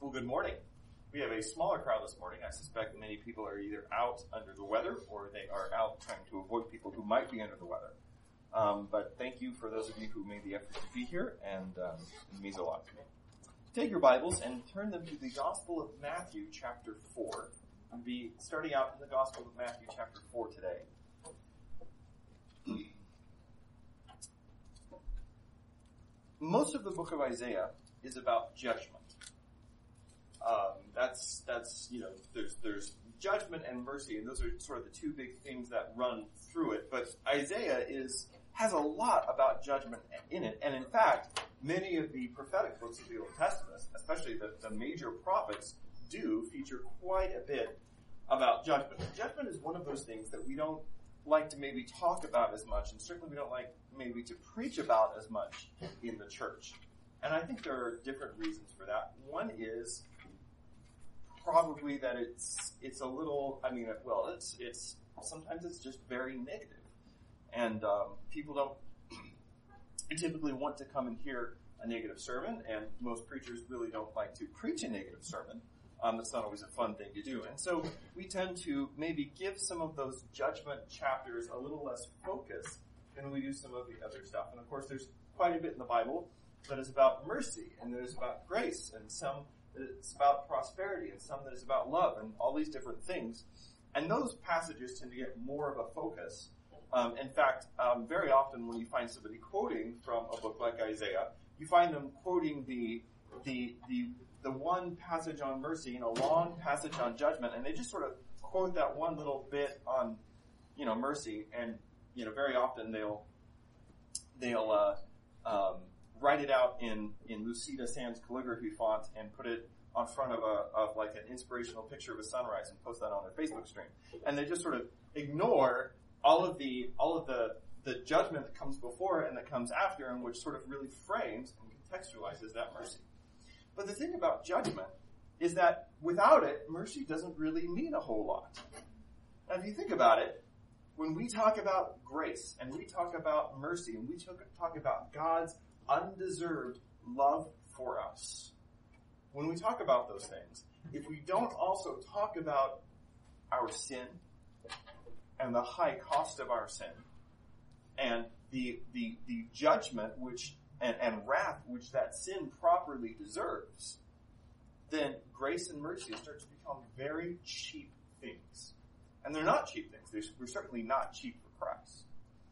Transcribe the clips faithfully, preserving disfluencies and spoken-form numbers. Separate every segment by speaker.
Speaker 1: Well, good morning. We have a smaller crowd this morning. I suspect many people are either out under the weather or they are out trying to avoid people who might be under the weather. Um, but thank you for those of you who made the effort to be here, and um, it means a lot to me. Take your Bibles and turn them to the Gospel of Matthew, chapter four. We'll be starting out in the Gospel of Matthew, chapter four today. Most of the book of Isaiah is about judgment. Um, that's, that's, you know, there's, there's judgment and mercy, and those are sort of the two big things that run through it. But Isaiah is, has a lot about judgment in it. And in fact, many of the prophetic books of the Old Testament, especially the, the major prophets, do feature quite a bit about judgment. Judgment is one of those things that we don't like to maybe talk about as much, and certainly we don't like maybe to preach about as much in the church. And I think there are different reasons for that. One is probably that it's it's a little, I mean, well, it's it's sometimes it's just very negative. And um, people don't typically want to come and hear a negative sermon, and most preachers really don't like to preach a negative sermon. Um, that's not always a fun thing to do. And so we tend to maybe give some of those judgment chapters a little less focus than we do some of the other stuff. And of course, there's quite a bit in the Bible that is about mercy, and there's about grace, and some that is about prosperity, and some that is about love, and all these different things. And those passages tend to get more of a focus. Um, in fact, um, very often when you find somebody quoting from a book like Isaiah, you find them quoting the the the the one passage on mercy and a long passage on judgment, and they just sort of quote that one little bit on, you know, mercy, and you know, very often they'll they'll uh, um, write it out in, in Lucida Sans calligraphy font and put it on front of a, of like an inspirational picture of a sunrise and post that on their Facebook stream. And they just sort of ignore all of the, all of the, the judgment that comes before and that comes after, and which sort of really frames and contextualizes that mercy. But the thing about judgment is that without it, mercy doesn't really mean a whole lot. Now, if you think about it, when we talk about grace and we talk about mercy and we talk about God's undeserved love for us, when we talk about those things, if we don't also talk about our sin and the high cost of our sin and the the, the judgment which and, and wrath which that sin properly deserves, then grace and mercy start to become very cheap things. And they're not cheap things. They're, we're certainly not cheap for Christ.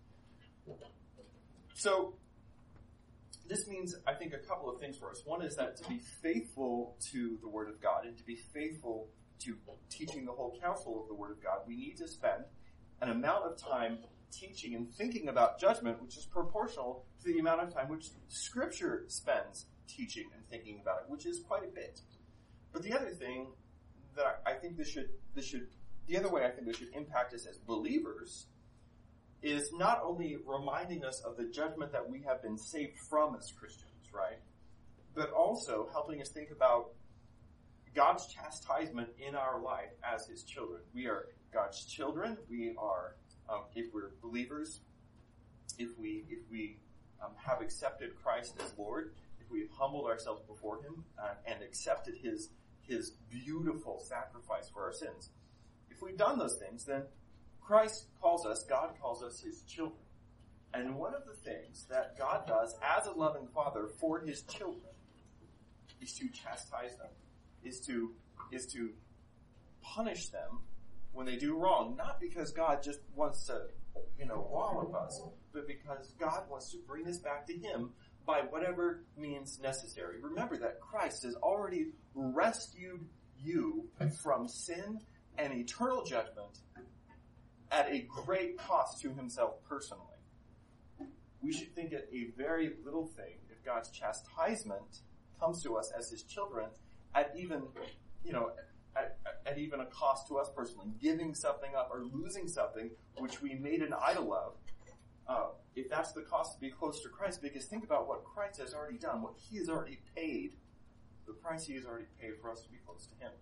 Speaker 1: So, this means, I think, a couple of things for us. One is that to be faithful to the Word of God and to be faithful to teaching the whole counsel of the Word of God, we need to spend an amount of time teaching and thinking about judgment, which is proportional to the amount of time which Scripture spends teaching and thinking about it, which is quite a bit. But the other thing that I think this should, this should, the other way I think this should impact us as believers is not only reminding us of the judgment that we have been saved from as Christians, right? But also helping us think about God's chastisement in our life as His children. We are God's children. We are, um, if we're believers, if we if we um, have accepted Christ as Lord, if we have humbled ourselves before Him uh, and accepted His His beautiful sacrifice for our sins, if we've done those things, then Christ calls us, God calls us His children. And one of the things that God does as a loving Father for His children is to chastise them, is to, is to punish them when they do wrong, not because God just wants to, you know, wallop us, but because God wants to bring us back to Him by whatever means necessary. Remember that Christ has already rescued you from sin and eternal judgment at a great cost to Himself personally. We should think it a very little thing if God's chastisement comes to us as His children at even, you know, at, at even a cost to us personally, giving something up or losing something which we made an idol of. Uh, if that's the cost to be close to Christ, because think about what Christ has already done, what He has already paid, the price He has already paid for us to be close to Him.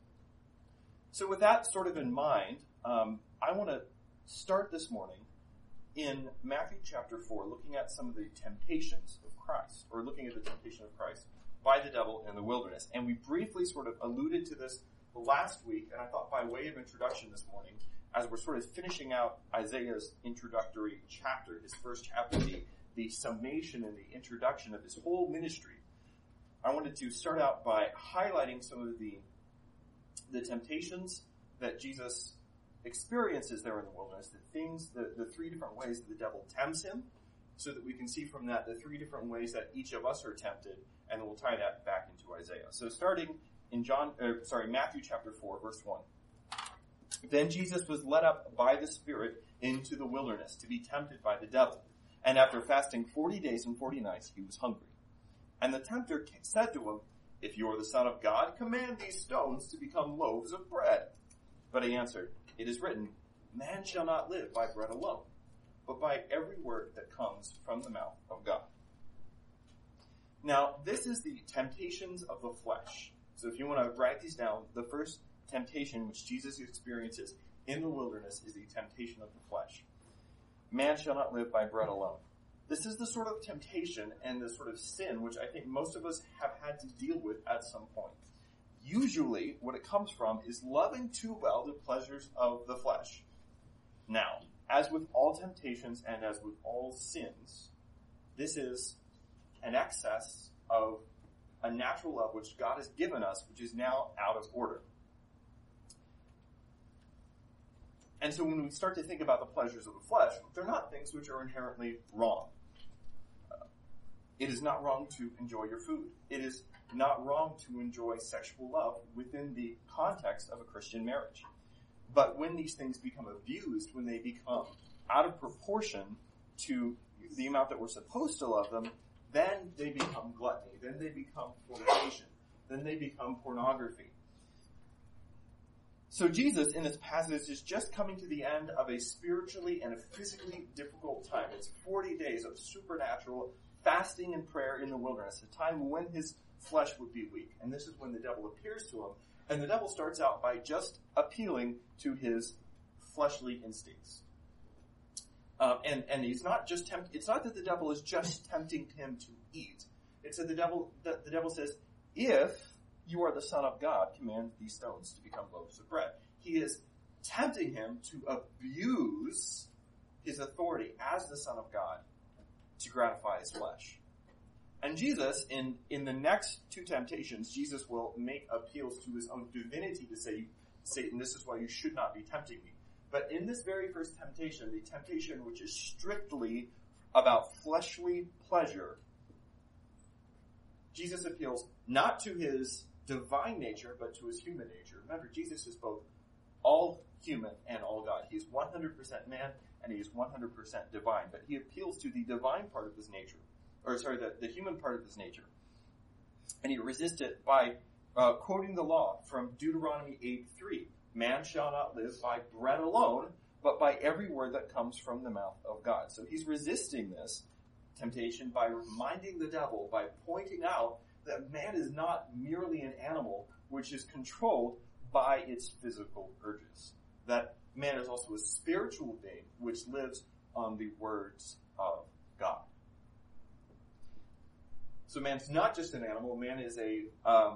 Speaker 1: So with that sort of in mind, um, I want to start this morning in Matthew chapter four, looking at some of the temptations of Christ, or looking at the temptation of Christ by the devil in the wilderness. And we briefly sort of alluded to this last week, and I thought by way of introduction this morning, as we're sort of finishing out Isaiah's introductory chapter, his first chapter, the, the summation and the introduction of his whole ministry, I wanted to start out by highlighting some of the, the temptations that Jesus experiences there in the wilderness, the things, the, the three different ways that the devil tempts him, so that we can see from that the three different ways that each of us are tempted, and then we'll tie that back into Isaiah. So starting in John, uh, sorry, Matthew chapter four, verse one. Then Jesus was led up by the Spirit into the wilderness to be tempted by the devil. And after fasting forty days and forty nights, he was hungry. And the tempter said to him, "If you are the Son of God, command these stones to become loaves of bread." But he answered, "It is written, man shall not live by bread alone, but by every word that comes from the mouth of God." Now, this is the temptations of the flesh. So if you want to write these down, the first temptation which Jesus experiences in the wilderness is the temptation of the flesh. Man shall not live by bread alone. This is the sort of temptation and the sort of sin which I think most of us have had to deal with at some point. Usually, what it comes from is loving too well the pleasures of the flesh. Now, as with all temptations and as with all sins, this is an excess of a natural love which God has given us, which is now out of order. And so when we start to think about the pleasures of the flesh, they're not things which are inherently wrong. Uh, it is not wrong to enjoy your food. It is not wrong to enjoy sexual love within the context of a Christian marriage. But when these things become abused, when they become out of proportion to the amount that we're supposed to love them, then they become gluttony, then they become fornication, then they become pornography. So Jesus, in this passage, is just coming to the end of a spiritually and a physically difficult time. It's forty days of supernatural fasting and prayer in the wilderness, a time when his flesh would be weak. And this is when the devil appears to him. And the devil starts out by just appealing to his fleshly instincts. Um, and, and he's not just tempt, it's not that the devil is just tempting him to eat. It's that the devil, the, the devil says, if you are the Son of God, command these stones to become loaves of bread. He is tempting him to abuse his authority as the Son of God to gratify his flesh. And Jesus, in, in the next two temptations, Jesus will make appeals to his own divinity to say, Satan, this is why you should not be tempting me. But in this very first temptation, the temptation which is strictly about fleshly pleasure, Jesus appeals not to his divine nature, but to his human nature. Remember, Jesus is both all human and all God. He is one hundred percent man and he is one hundred percent divine. But he appeals to the divine part of his nature, or sorry, the, the human part of his nature. And he resists it by uh, quoting the law from Deuteronomy eight three. Man shall not live by bread alone, but by every word that comes from the mouth of God. So he's resisting this temptation by reminding the devil, by pointing out that man is not merely an animal which is controlled by its physical urges. That man is also a spiritual being which lives on the words of God. So man's not just an animal. Man is a, um,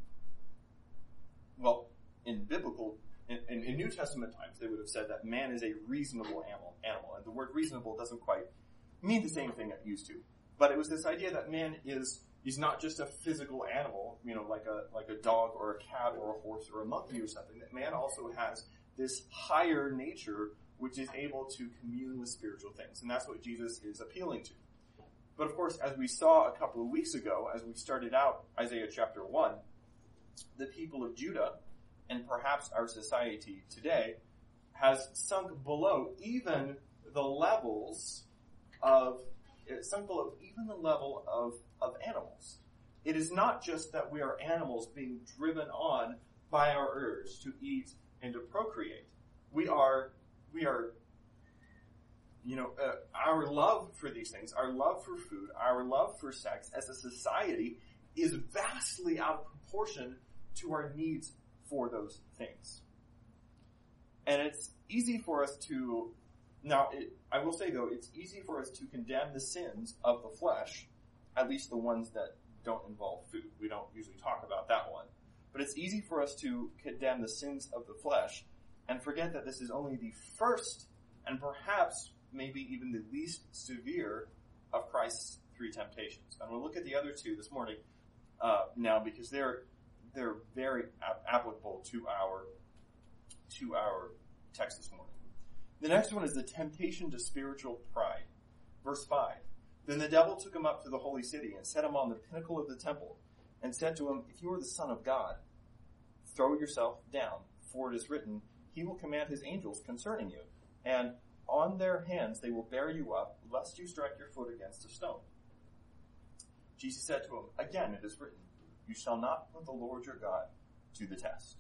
Speaker 1: well, in biblical, in, in, in New Testament times, they would have said that man is a reasonable animal, animal. And the word reasonable doesn't quite mean the same thing it used to. But it was this idea that man is, he's not just a physical animal, you know, like a, like a dog or a cat or a horse or a monkey or something. That man also has this higher nature which is able to commune with spiritual things. And that's what Jesus is appealing to. But of course, as we saw a couple of weeks ago, as we started out Isaiah chapter one, the people of Judah, and perhaps our society today, has sunk below even the levels of, it's sunk below even the level of, of animals. It is not just that we are animals being driven on by our urge to eat and to procreate. We are, we are, you know, uh, our love for these things, our love for food, our love for sex as a society is vastly out of proportion to our needs for those things. And it's easy for us to, now it, I will say though, it's easy for us to condemn the sins of the flesh, at least the ones that don't involve food. We don't usually talk about that one. But it's easy for us to condemn the sins of the flesh and forget that this is only the first and perhaps maybe even the least severe of Christ's three temptations. And we'll look at the other two this morning uh, now because they're they're very ap- applicable to our to our text this morning. The next one is the temptation to spiritual pride. Verse five. Then the devil took him up to the holy city and set him on the pinnacle of the temple and said to him, if you are the Son of God, throw yourself down, for it is written, he will command his angels concerning you, and on their hands they will bear you up, lest you strike your foot against a stone. Jesus said to him, again it is written, you shall not put the Lord your God to the test.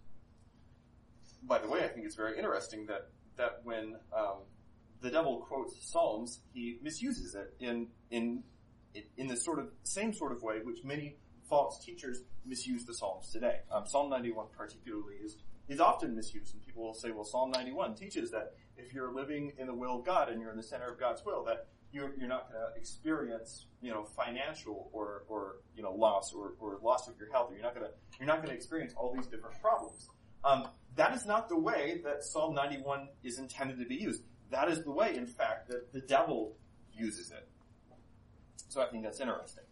Speaker 1: By the way, I think it's very interesting that, that when um, the devil quotes Psalms, he misuses it in in in the sort of same sort of way which many false teachers misuse the Psalms today. Um, Psalm ninety-one particularly is is often misused, and people will say, well, Psalm ninety-one teaches that if you're living in the will of God and you're in the center of God's will, that you're, you're not going to experience, you know, financial or, or you know, loss or, or loss of your health. Or you're not going to you're not going to experience all these different problems. Um, that is not the way that Psalm ninety-one is intended to be used. That is the way, in fact, that the devil uses it. So I think that's interesting.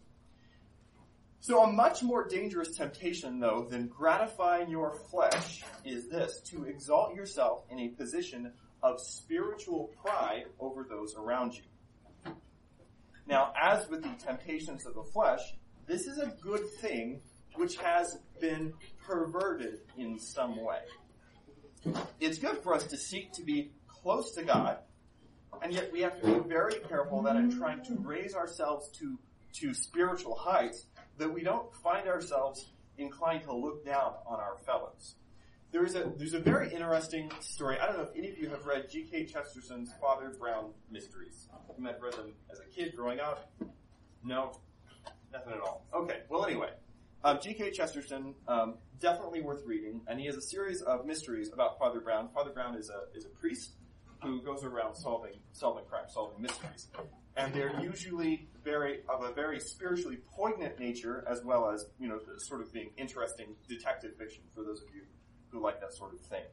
Speaker 1: So a much more dangerous temptation, though, than gratifying your flesh is this, to exalt yourself in a position of spiritual pride over those around you. Now, as with the temptations of the flesh, this is a good thing which has been perverted in some way. It's good for us to seek to be close to God, and yet we have to be very careful that in trying to raise ourselves to, to spiritual heights, that we don't find ourselves inclined to look down on our fellows. There is a, there's a very interesting story. I don't know if any of you have read G K Chesterton's Father Brown Mysteries. You might have read them as a kid growing up. No? Nothing at all. Okay, well anyway. Um, G K Chesterton, um, definitely worth reading, and he has a series of mysteries about Father Brown. Father Brown is a, is a priest who goes around solving, solving crime, solving mysteries. And they're usually very, of a very spiritually poignant nature, as well as, you know, sort of being interesting detective fiction for those of you who like that sort of thing.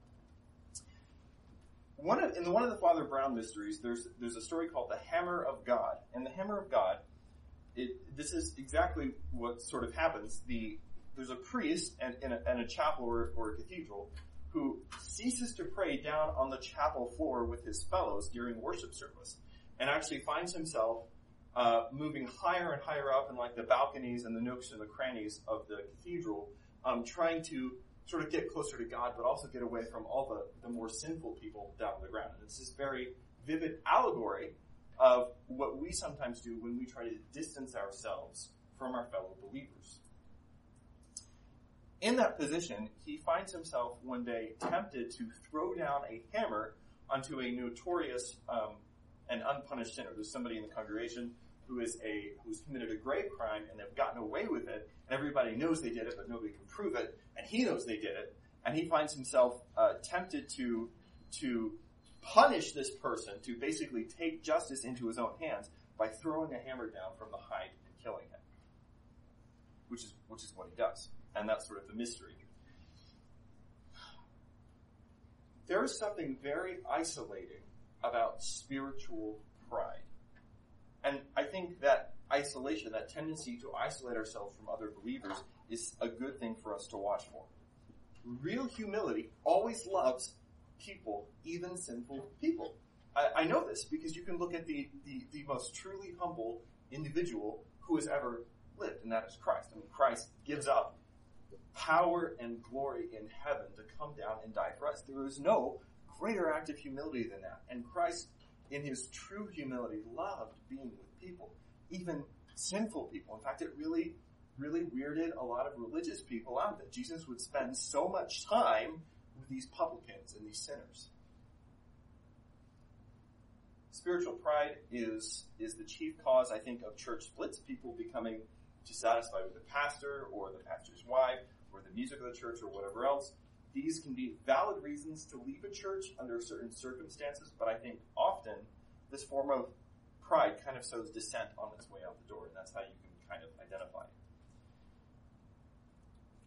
Speaker 1: One of, in one of the Father Brown mysteries, there's, there's a story called The Hammer of God. And the Hammer of God, it, this is exactly what sort of happens. The, there's a priest and, in, a, in a chapel or, or a cathedral who ceases to pray down on the chapel floor with his fellows during worship service, and actually finds himself uh, moving higher and higher up in like the balconies and the nooks and the crannies of the cathedral, um, trying to sort of get closer to God, but also get away from all the, the more sinful people down on the ground. And it's this very vivid allegory of what we sometimes do when we try to distance ourselves from our fellow believers. In that position, he finds himself one day tempted to throw down a hammer onto a notorious um, and unpunished sinner. There's somebody in the congregation who is a who's committed a grave crime, and they've gotten away with it. And everybody knows they did it, but nobody can prove it. And he knows they did it, and he finds himself uh, tempted to to punish this person, to basically take justice into his own hands by throwing a hammer down from the height and killing him, which is which is what he does. And that's sort of the mystery. There is something very isolating about spiritual pride. And I think that isolation, that tendency to isolate ourselves from other believers, is a good thing for us to watch for. Real humility always loves people, even sinful people. I, I know this because you can look at the, the, the most truly humble individual who has ever lived, and that is Christ. I mean, Christ gives up power and glory in heaven to come down and die for us. There is no greater act of humility than that. And Christ, in his true humility, loved being with people, even sinful people. In fact, it really, really weirded a lot of religious people out that Jesus would spend so much time with these publicans and these sinners. Spiritual pride is, is the chief cause, I think, of church splits, people becoming dissatisfied with the pastor or the pastor's wife or the music of the church or whatever else. These can be valid reasons to leave a church under certain circumstances, but I think often this form of pride kind of sows dissent on its way out the door, and that's how you can kind of identify it.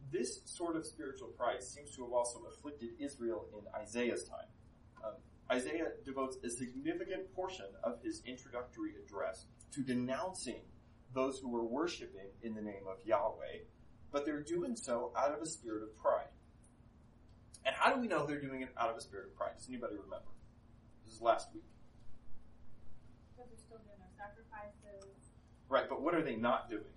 Speaker 1: this sort of spiritual pride seems to have also afflicted Israel in Isaiah's time. Um, Isaiah devotes a significant portion of his introductory address to denouncing those who were worshiping in the name of Yahweh, but they're doing so out of a spirit of pride. And how do we know they're doing it out of a spirit of pride? Does anybody remember? This is last week.
Speaker 2: Because they're still doing their sacrifices.
Speaker 1: Right, but what are they not doing?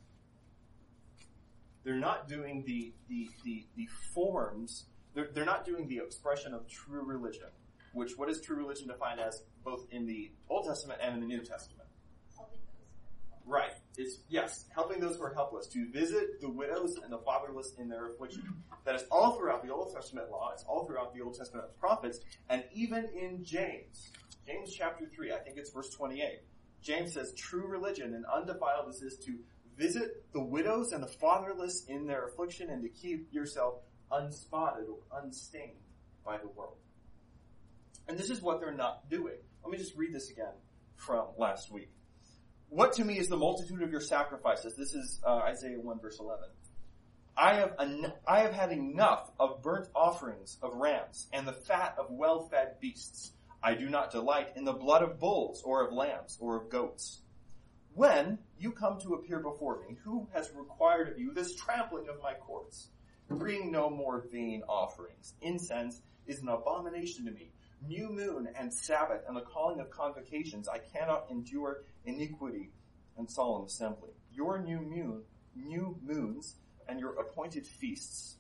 Speaker 1: They're not doing the the the, the forms. They're, they're not doing the expression of true religion, which what is true religion defined as both in the Old Testament and in the New Testament?
Speaker 2: Helping those.
Speaker 1: Right. It's, yes, helping those who are helpless, to visit the widows and the fatherless in their affliction. That is all throughout the Old Testament law. It's all throughout the Old Testament prophets, and even in James. James chapter three, I think it's verse twenty-eight. James says, true religion and undefiled is this, to visit the widows and the fatherless in their affliction and to keep yourself unspotted or unstained by the world. And this is what they're not doing. Let me just read this again from last week. What to me is the multitude of your sacrifices? This is uh, Isaiah one verse eleven. I have en- I have had enough of burnt offerings of rams and the fat of well-fed beasts. I do not delight in the blood of bulls or of lambs or of goats. When you come to appear before me, who has required of you this trampling of my courts? Bring no more vain offerings. Incense is an abomination to me. New moon and Sabbath and the calling of convocations, I cannot endure iniquity and solemn assembly. Your new moon, new moons and your appointed feasts,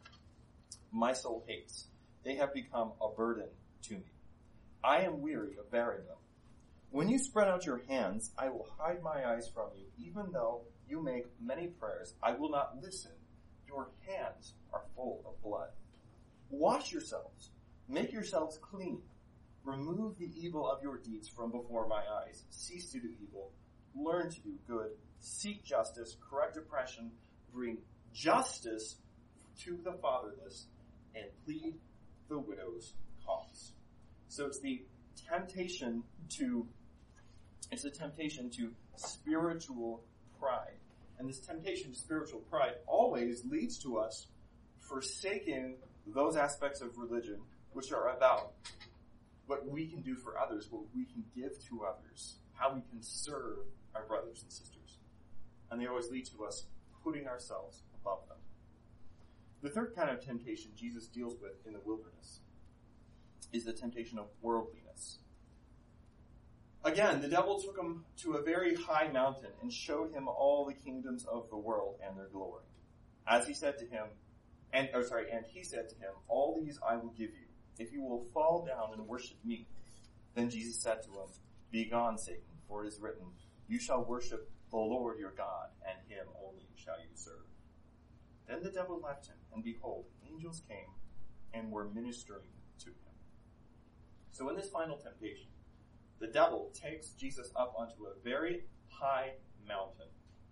Speaker 1: my soul hates. They have become a burden to me. I am weary of bearing them. When you spread out your hands, I will hide my eyes from you. Even though you make many prayers, I will not listen. Your hands are full of blood. Wash yourselves. Make yourselves clean. Remove the evil of your deeds from before my eyes. Cease to do evil. Learn to do good. Seek justice. Correct oppression. Bring justice to the fatherless. And plead the widow's cause. So it's the temptation to, it's a temptation to spiritual pride. And this temptation to spiritual pride always leads to us forsaking those aspects of religion which are about what we can do for others, what we can give to others, how we can serve our brothers and sisters. And they always lead to us putting ourselves above them. The third kind of temptation Jesus deals with in the wilderness is the temptation of worldliness. Again, the devil took him to a very high mountain and showed him all the kingdoms of the world and their glory. As he said to him, and, or sorry, and he said to him, all these I will give you, if you will fall down and worship me. Then Jesus said to him, Begone, Satan, for it is written, you shall worship the Lord your God, and him only shall you serve. Then the devil left him, and behold, angels came and were ministering to him. So in this final temptation, the devil takes Jesus up onto a very high mountain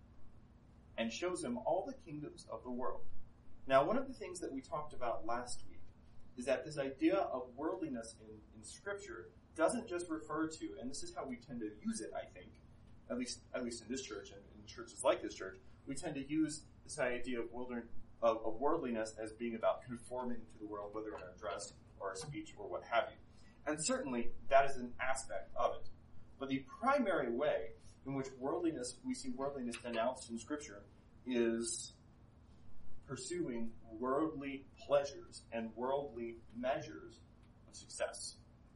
Speaker 1: and shows him all the kingdoms of the world. Now, one of the things that we talked about last week is that this idea of worldliness in, in Scripture doesn't just refer to, and this is how we tend to use it, I think, at least at least in this church and in churches like this church, we tend to use this idea of, wilder, of, of worldliness as being about conforming to the world, whether in our dress or our speech or what have you. And certainly that is an aspect of it. But the primary way in which worldliness, we see worldliness denounced in Scripture is pursuing worldly pleasures and worldly measures of success.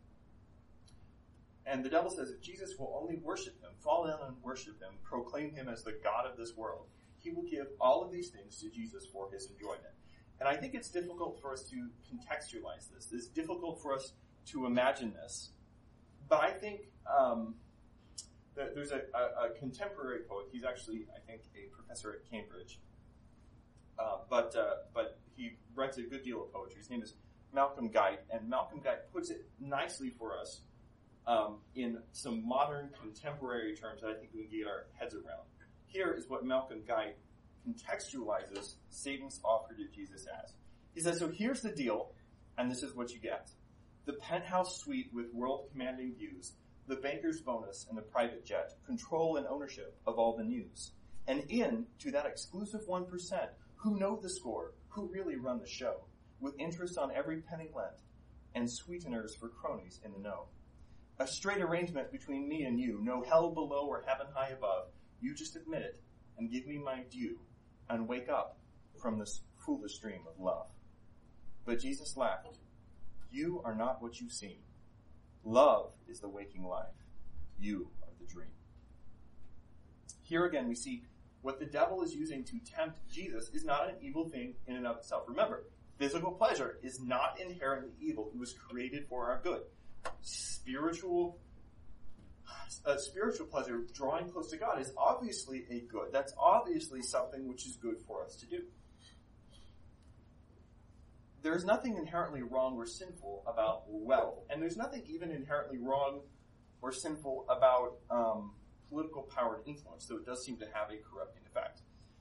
Speaker 1: And the devil says if Jesus will only worship him, fall down and worship him, proclaim him as the God of this world, he will give all of these things to Jesus for his enjoyment. And I think it's difficult for us to contextualize this. It's difficult for us to imagine this. But I think um, that there's a, a, a contemporary poet. He's actually, I think, a professor at Cambridge. Uh, but uh, but he writes a good deal of poetry. His name is Malcolm Guite. And Malcolm Guite puts it nicely for us um, in some modern contemporary terms that I think we can get our heads around. Here is what Malcolm Guite contextualizes Satan's offer to Jesus as. He says, so here's the deal, and this is what you get. The penthouse suite with world-commanding views, the banker's bonus and the private jet, control and ownership of all the news. And in to that exclusive one percent who know the score, who really run the show, with interest on every penny lent, and sweeteners for cronies in the know. A straight arrangement between me and you, no hell below or heaven high above. You just admit it, and give me my due, and wake up from this foolish dream of love. But Jesus laughed. You are not what you seem. Love is the waking life. You are the dream. Here again we see what the devil is using to tempt Jesus is not an evil thing in and of itself. Remember, physical pleasure is not inherently evil. It was created for our good. Spiritual, uh, spiritual pleasure, drawing close to God, is obviously a good. That's obviously something which is good for us to do. There's nothing inherently wrong or sinful about wealth, and there's nothing even inherently wrong or sinful about um, political power and influence, though it does seem to have a corrupting effect.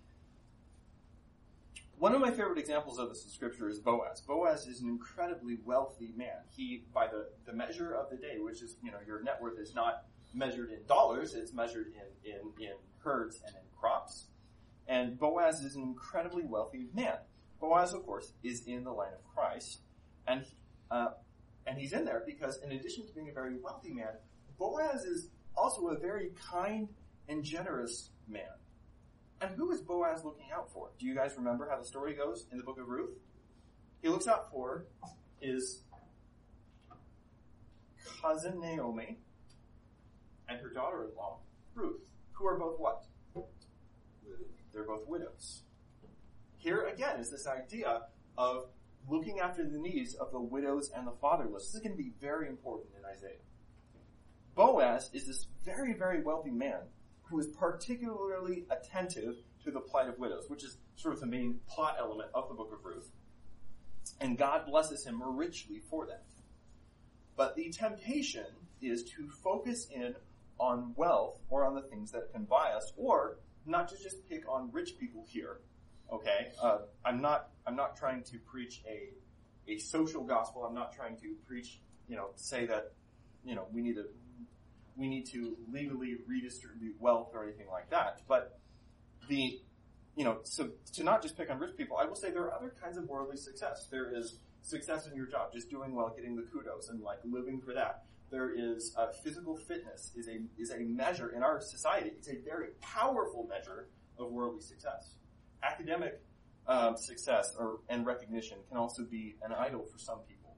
Speaker 1: One of my favorite examples of this in Scripture is Boaz. Boaz is an incredibly wealthy man. He, by the, the measure of the day, which is, you know, your net worth is not measured in dollars, it's measured in, in, in herds and in crops. And Boaz is an incredibly wealthy man. Boaz, of course, is in the line of Christ, and uh, and he's in there because, in addition to being a very wealthy man, Boaz is also a very kind and generous man. And who is Boaz looking out for? Do you guys remember how the story goes in the book of Ruth? He looks out for his cousin Naomi and her daughter-in-law, Ruth, who are both what? They're both widows. Here again is this idea of looking after the needs of the widows and the fatherless. This is going to be very important in Isaiah. Boaz is this very, very wealthy man who is particularly attentive to the plight of widows, which is sort of the main plot element of the book of Ruth. And God blesses him richly for that. But the temptation is to focus in on wealth or on the things that can buy us, or not to just pick on rich people here. Okay, uh, I'm not. I'm not trying to preach a a social gospel. I'm not trying to preach, you know, say that, you know, we need to we need to legally redistribute wealth or anything like that. But the, you know, so to not just pick on rich people, I will say there are other kinds of worldly success. There is success in your job, just doing well, getting the kudos, and like living for that. There is uh, physical fitness is a is a measure in our society. It's a very powerful measure of worldly success. Academic um, success or and recognition can also be an idol for some people.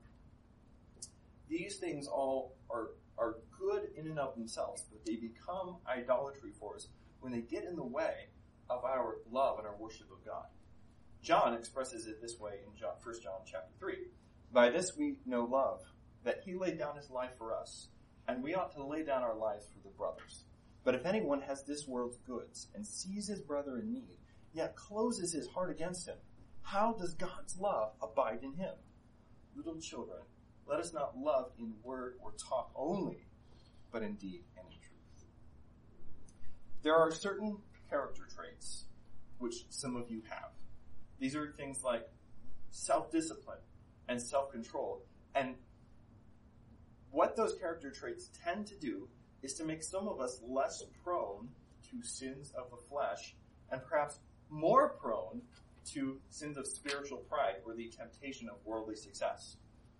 Speaker 1: These things all are are good in and of themselves, but they become idolatry for us when they get in the way of our love and our worship of God. John expresses it this way in John, First John chapter three. By this we know love, that he laid down his life for us, and we ought to lay down our lives for the brothers. But if anyone has this world's goods and sees his brother in need, yet closes his heart against him, how does God's love abide in him? Little children, let us not love in word or talk only, but in deed and in truth. There are certain character traits which some of you have. These are things like self-discipline and self-control. And what those character traits tend to do is to make some of us less prone to sins of the flesh and perhaps more prone to sins of spiritual pride or the temptation of worldly success.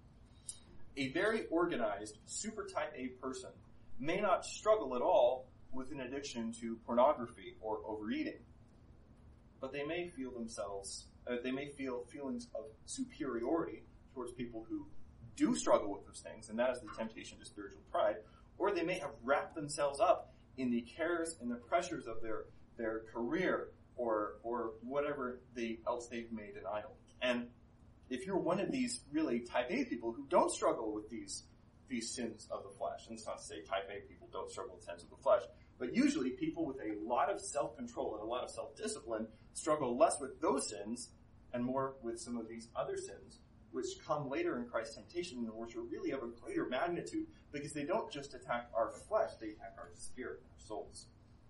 Speaker 1: A very organized, super type A person may not struggle at all with an addiction to pornography or overeating, but they may feel themselves, uh, they may feel feelings of superiority towards people who do struggle with those things, and that is the temptation to spiritual pride, or they may have wrapped themselves up in the cares and the pressures of their, their career or or whatever they else they've made an idol. And if you're one of these really type A people who don't struggle with these these sins of the flesh, and it's not to say type A people don't struggle with sins of the flesh, but usually people with a lot of self-control and a lot of self-discipline struggle less with those sins and more with some of these other sins, which come later in Christ's temptation and which are really of a greater magnitude because they don't just attack our flesh, they attack our spirit and our souls.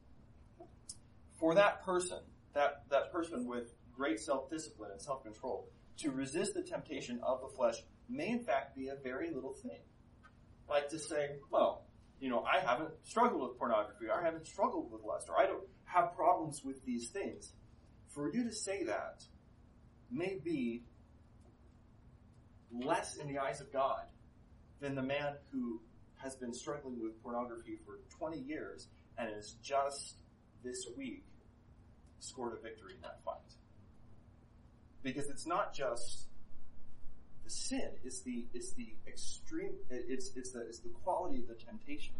Speaker 1: For that person, that, that person with great self-discipline and self-control, to resist the temptation of the flesh may in fact be a very little thing. Like to say, well, you know, I haven't struggled with pornography, or I haven't struggled with lust, or I don't have problems with these things. For you to say that may be less in the eyes of God than the man who has been struggling with pornography for twenty years and has just this week scored a victory in that fight. Because it's not just the sin, it's the it's the extreme it's it's the it's the quality of the temptation.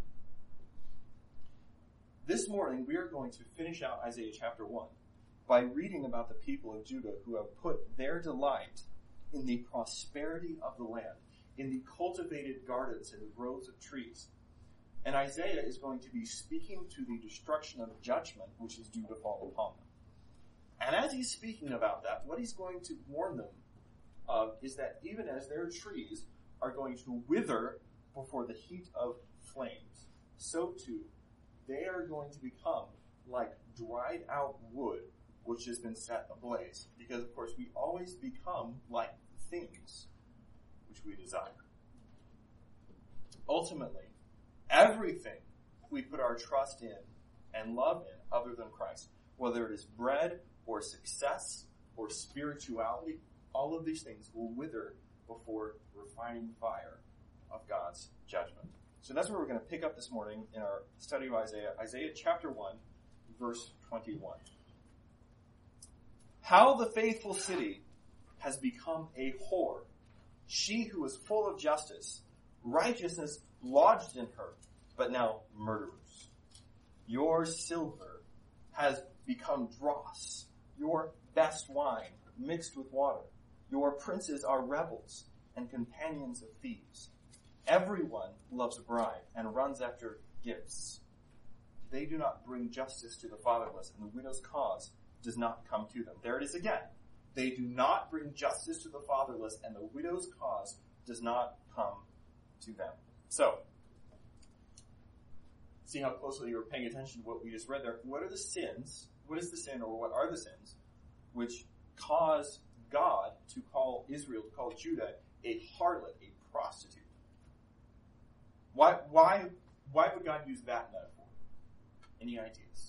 Speaker 1: This morning we are going to finish out Isaiah chapter one by reading about the people of Judah who have put their delight in the prosperity of the land, in the cultivated gardens and the groves of trees. And Isaiah is going to be speaking to the destruction of judgment which is due to fall upon them. And as he's speaking about that, what he's going to warn them of is that even as their trees are going to wither before the heat of flames, so too they are going to become like dried out wood which has been set ablaze. Because of course we always become like things which we desire. Ultimately, everything we put our trust in and love in other than Christ, whether it is bread or success or spirituality, all of these things will wither before the refining fire of God's judgment. So that's where we're going to pick up this morning in our study of Isaiah. Isaiah chapter one, verse twenty-one. How the faithful city has become a whore, she who was full of justice, righteousness lodged in her, but now murderers. Your silver has become dross, your best wine mixed with water. Your princes are rebels and companions of thieves. Everyone loves a bribe and runs after gifts. They do not bring justice to the fatherless, and the widow's cause does not come to them. There it is again. They do not bring justice to the fatherless, and the widow's cause does not come to them. So, see how closely you were paying attention to what we just read there. What are the sins? What is the sin, or what are the sins which cause God to call Israel, to call Judah a harlot, a prostitute? Why, why, why would God use that metaphor? Any ideas?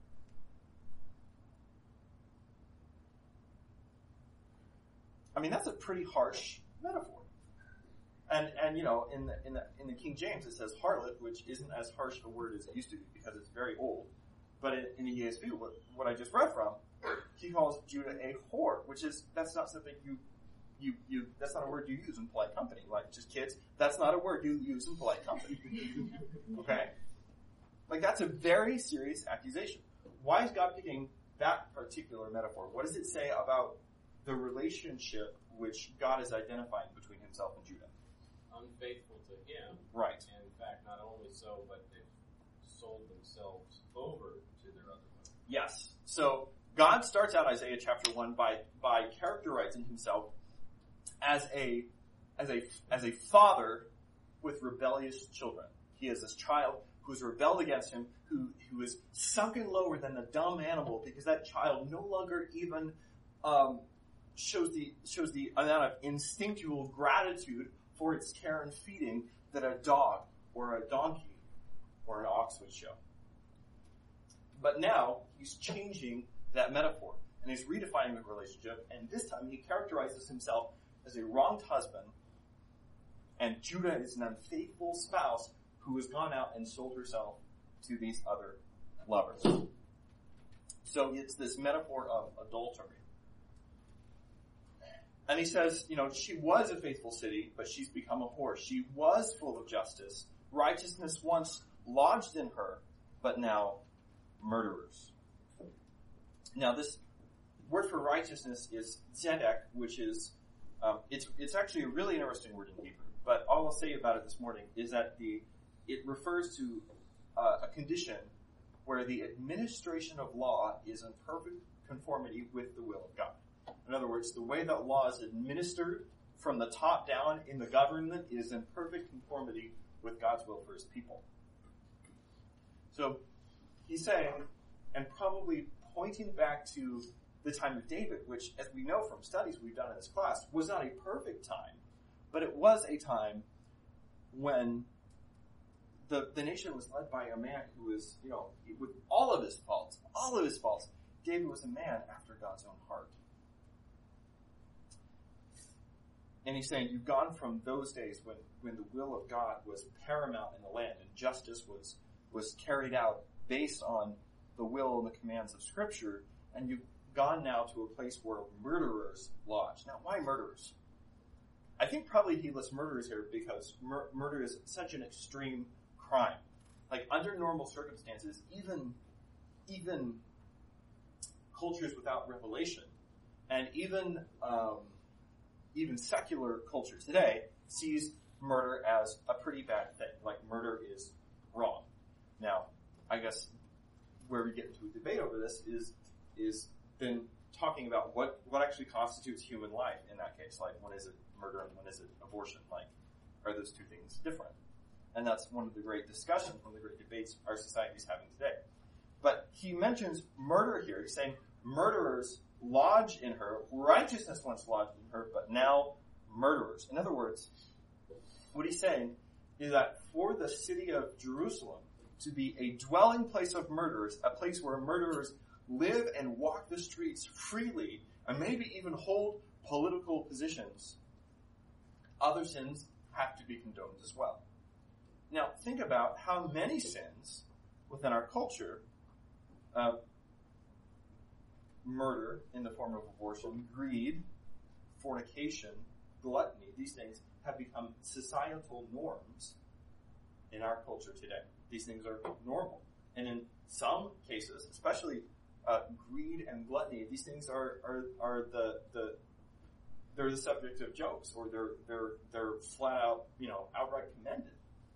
Speaker 1: I mean, that's a pretty harsh metaphor. And, and, you know, in the, in the, in the King James it says harlot, which isn't as harsh a word as it used to be because it's very old. But in, in the E S V, what, what I just read from, he calls Judah a whore, which is, that's not something you, you, you, that's not a word you use in polite company. Like, just kids, that's not a word you use in polite company. Okay? Like, that's a very serious accusation. Why is God picking that particular metaphor? What does it say about the relationship which God is identifying between himself and Judah?
Speaker 3: Unfaithful to him.
Speaker 1: Right.
Speaker 3: And in fact, not only so, but they've sold themselves over to their other women.
Speaker 1: Yes. So, God starts out Isaiah chapter one by, by characterizing himself as a, as a, as a father with rebellious children. He is this child who's rebelled against him, who, who is sunken lower than a dumb animal because that child no longer even, um, shows the, shows the amount of instinctual gratitude for its care and feeding that a dog or a donkey or an ox would show. But now he's changing that metaphor and he's redefining the relationship, and this time he characterizes himself as a wronged husband, and Judah is an unfaithful spouse who has gone out and sold herself to these other lovers. So it's this metaphor of adultery. And he says, you know, she was a faithful city, but she's become a whore. She was full of justice. Righteousness once lodged in her, but now murderers. Now this word for righteousness is tzedek, which is, um, it's, it's actually a really interesting word in Hebrew. But all I'll say about it this morning is that the, it refers to uh, a condition where the administration of law is in perfect conformity with the will of God. In other words, the way that law is administered from the top down in the government is in perfect conformity with God's will for his people. So he's saying, and probably pointing back to the time of David, which, as we know from studies we've done in this class, was not a perfect time, but it was a time when the, the nation was led by a man who was, you know, with all of his faults, all of his faults, David was a man after God's own heart. And he's saying you've gone from those days when, when the will of God was paramount in the land and justice was, was carried out based on the will and the commands of Scripture, and you've gone now to a place where murderers lodge. Now, why murderers? I think probably he lists murderers here because mur- murder is such an extreme crime. Like, under normal circumstances, even, even cultures without revelation, and even, um, even secular culture today sees murder as a pretty bad thing. Like, murder is wrong. Now, I guess where we get into a debate over this is, is then talking about what, what actually constitutes human life in that case. Like, when is it murder and when is it abortion? Like, are those two things different? And that's one of the great discussions, one of the great debates our society is having today. But he mentions murder here. He's saying murderers lodge in her. Righteousness once lodged in her, but now murderers. In other words, what he's saying is that for the city of Jerusalem to be a dwelling place of murderers, a place where murderers live and walk the streets freely, and maybe even hold political positions, other sins have to be condoned as well. Now, think about how many sins within our culture, uh, murder in the form of abortion, greed, fornication, gluttony, these things have become societal norms in our culture today. These things are normal. And in some cases, especially uh, greed and gluttony, these things are, are, are the, the, they're the subject of jokes, or they're, they're, they're flat out, you know, outright commended.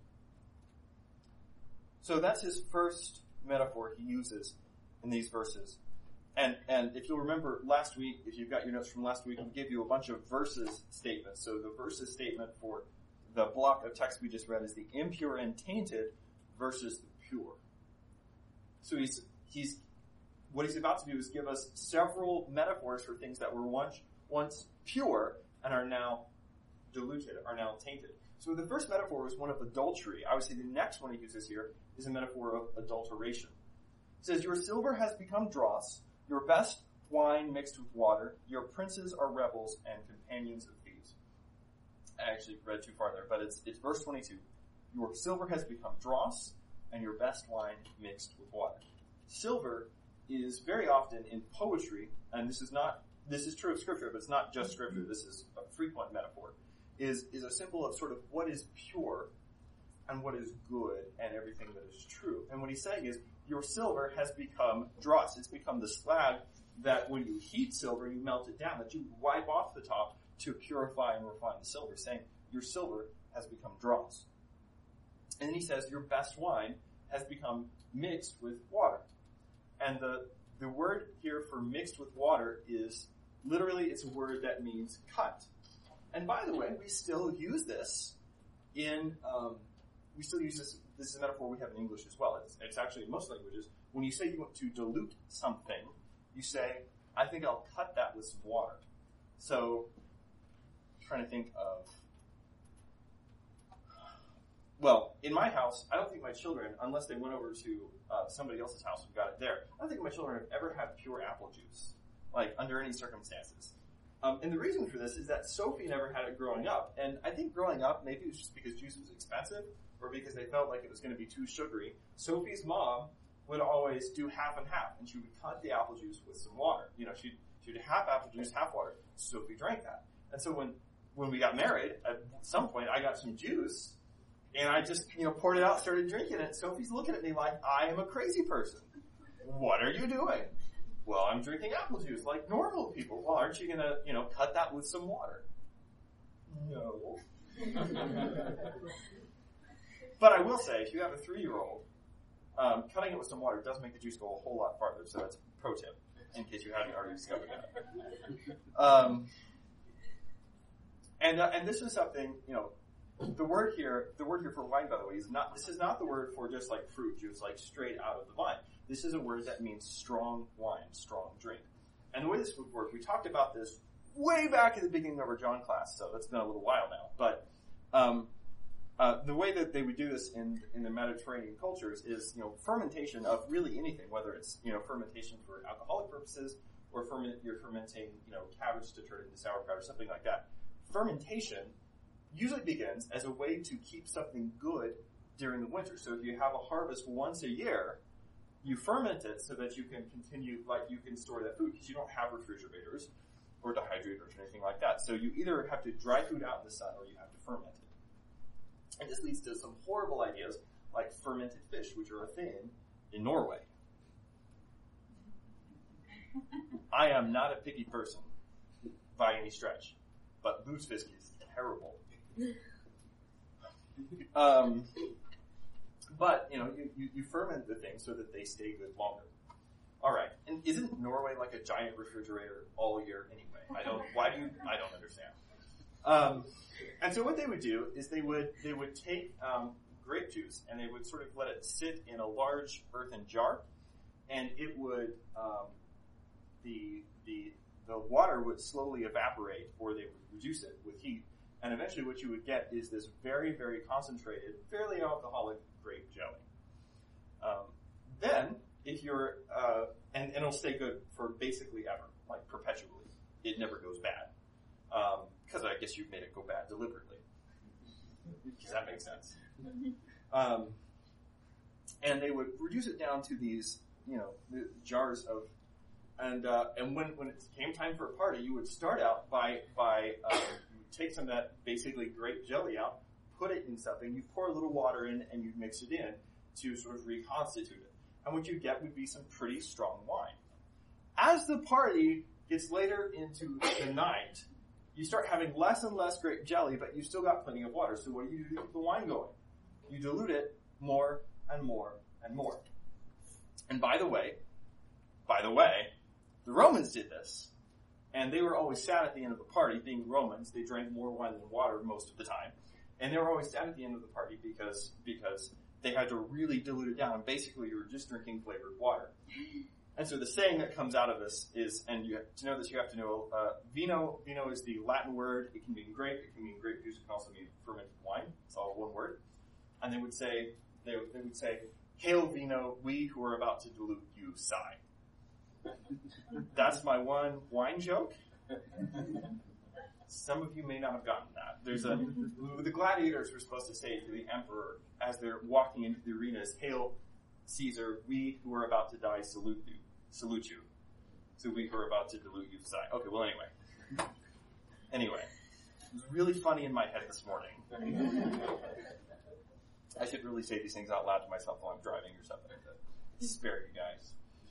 Speaker 1: So that's his first metaphor he uses in these verses. And and if you'll remember last week, if you've got your notes from last week, we gave you a bunch of verses statements. So the verses statement for the block of text we just read is the impure and tainted versus the pure. So he's he's what he's about to do is give us several metaphors for things that were once once pure and are now diluted, are now tainted. So the first metaphor was one of adultery. I would say the next one he uses here is a metaphor of adulteration. It says, your silver has become dross, your best wine mixed with water, your princes are rebels and companions of thieves. I actually read too far there, but it's, it's verse twenty-two. Your silver has become dross, and your best wine mixed with water. Silver is very often in poetry, and this is not, this is true of Scripture, but it's not just Scripture, this is a frequent metaphor, is, is a symbol of sort of what is pure and what is good and everything that is true. And what he's saying is, your silver has become dross. It's become the slag that when you heat silver, you melt it down, that you wipe off the top to purify and refine the silver, saying your silver has become dross. And then he says your best wine has become mixed with water. And the, the word here for mixed with water is, literally, it's a word that means cut. And by the way, we still use this in, um, we still use this, this is a metaphor we have in English as well. It's, it's actually in most languages. When you say you want to dilute something, you say, I think I'll cut that with some water. So, I'm trying to think of, well, in my house, I don't think my children, unless they went over to uh, somebody else's house and got it there, I don't think my children have ever had pure apple juice, like under any circumstances. Um, and the reason for this is that Sophie never had it growing up. And I think growing up, maybe it was just because juice was expensive or because they felt like it was going to be too sugary. Sophie's mom would always do half and half, and she would cut the apple juice with some water. You know, she'd, she'd half apple juice, half water. Sophie drank that. And so when, when we got married, at some point I got some juice, and I just, you know, poured it out, started drinking it. Sophie's looking at me like I am a crazy person. What are you doing? Well, I'm drinking apple juice like normal people. Well, aren't you going to, you know, cut that with some water? No. But I will say, if you have a three-year-old, um, cutting it with some water does make the juice go a whole lot farther. So that's a pro tip, in case you hadn't already discovered that. Um, and uh, and this is something, you know, the word here, the word here for wine, by the way, is not. This is not the word for just like fruit juice, like straight out of the vine. This is a word that means strong wine, strong drink. And the way this would work, we talked about this way back at the beginning of our John class, so that's been a little while now. But um, uh, the way that they would do this in in the Mediterranean cultures is, you know, fermentation of really anything, whether it's, you know, fermentation for alcoholic purposes or ferment, you're fermenting, you know, cabbage to turn into sauerkraut or something like that. fermentation usually begins as a way to keep something good during the winter. So if you have a harvest once a year, you ferment it so that you can continue, like you can store that food because you don't have refrigerators or dehydrators or anything like that. So you either have to dry food out in the sun or you have to ferment it. And this leads to some horrible ideas like fermented fish, which are a thing in Norway. I am not a picky person by any stretch, but lutefisk is terrible. Um, but, you know, you, you, you ferment the things so that they stay good longer. All right. And isn't Norway like a giant refrigerator all year anyway? I don't, why do you, I don't understand. Um, and so what they would do is they would, they would take, um, grape juice and they would sort of let it sit in a large earthen jar, and it would, um, the, the, the water would slowly evaporate, or they would reduce it with heat. And eventually what you would get is this very, very concentrated, fairly alcoholic grape jelly. Um, then, if you're, uh, and, and it'll stay good for basically ever, like perpetually. It never goes bad. Um, cause I guess you've made it go bad deliberately. Does that make sense? Um, and they would reduce it down to these, you know, the jars of, and, uh, and when, when it came time for a party, you would start out by, by, um, take some of that basically grape jelly out, put it in something, you pour a little water in, and you mix it in to sort of reconstitute it. And what you get would be some pretty strong wine. As the party gets later into the night, you start having less and less grape jelly, but you still got plenty of water. So what do you do to keep the wine going? You dilute it more and more and more. And by the way, by the way, the Romans did this. And they were always sad at the end of the party. Being Romans, they drank more wine than water most of the time. And they were always sad at the end of the party because, because they had to really dilute it down. And basically you were just drinking flavored water. And so the saying that comes out of this is, and you have to know this, you have to know, uh, vino, vino is the Latin word. It can mean grape, it can mean grape juice, it can also mean fermented wine. It's all one word. And they would say, they, they would say, hail vino, we who are about to dilute you sigh. That's my one wine joke. Some of you may not have gotten that. There's a, the gladiators were supposed to say to the emperor as they're walking into the arenas, hail Caesar, we who are about to die salute you. Salute you. So we who are about to dilute you sigh. Okay, well anyway. Anyway. It was really funny in my head this morning. I should really say these things out loud to myself while I'm driving or something to spare you guys.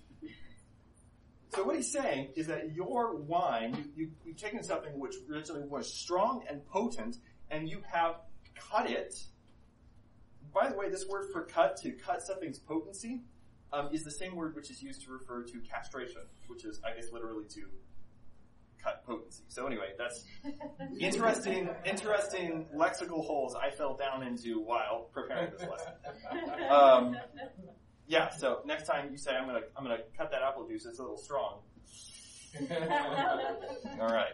Speaker 1: So what he's saying is that your wine, you, you, you've taken something which originally was strong and potent, and you have cut it. By the way, this word for cut, to cut something's potency, um, is the same word which is used to refer to castration, which is, I guess, literally to cut potency. So anyway, that's interesting, interesting lexical holes I fell down into while preparing this lesson. Um, Yeah, so next time you say, I'm gonna, I'm gonna cut that apple juice, it's a little strong. Alright.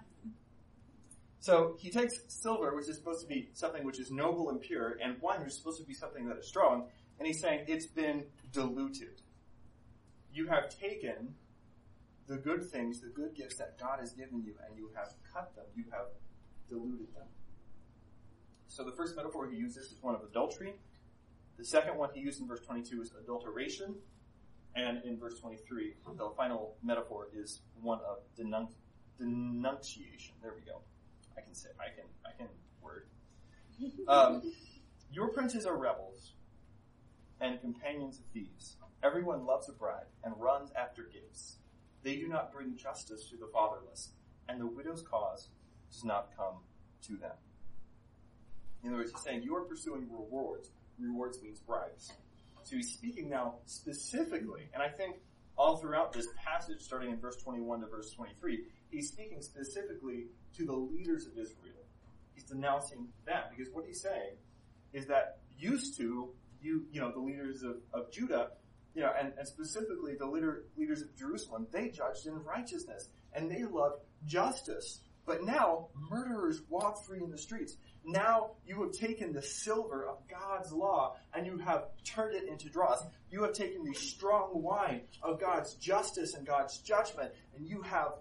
Speaker 1: So he takes silver, which is supposed to be something which is noble and pure, and wine, which is supposed to be something that is strong, and he's saying it's been diluted. You have taken the good things, the good gifts that God has given you, and you have cut them, you have diluted them. So the first metaphor he uses is one of adultery. The second one he used in verse twenty-two is adulteration. And in verse twenty-three, the final metaphor is one of denun- denunciation. There we go. I can say, I can, I can word. Um, your princes are rebels and companions of thieves. Everyone loves a bribe and runs after gifts. They do not bring justice to the fatherless, and the widow's cause does not come to them. In other words, he's saying you are pursuing rewards. Rewards means bribes. So he's speaking now specifically, and I think all throughout this passage, starting in verse twenty-one to verse twenty-three, he's speaking specifically to the leaders of Israel. He's denouncing them, because what he's saying is that used to, you, you know, the leaders of, of Judah, you know, and, and specifically the leader, leaders of Jerusalem, they judged in righteousness, and they loved justice. But now, murderers walk free in the streets. Now you have taken the silver of God's law and you have turned it into dross. You have taken the strong wine of God's justice and God's judgment, and you have